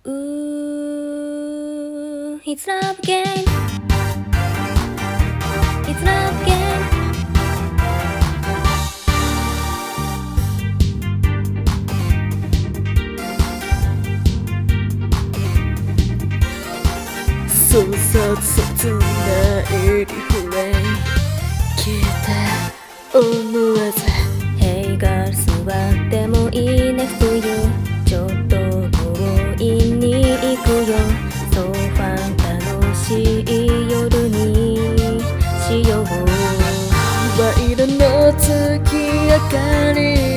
It's love game. It's love game. そうそう切ないリフレイン聞いて思わず Hey girl 座ってもいいね冬ちょっと強引に行くよそうファン楽しい夜にしようワイルの月明かり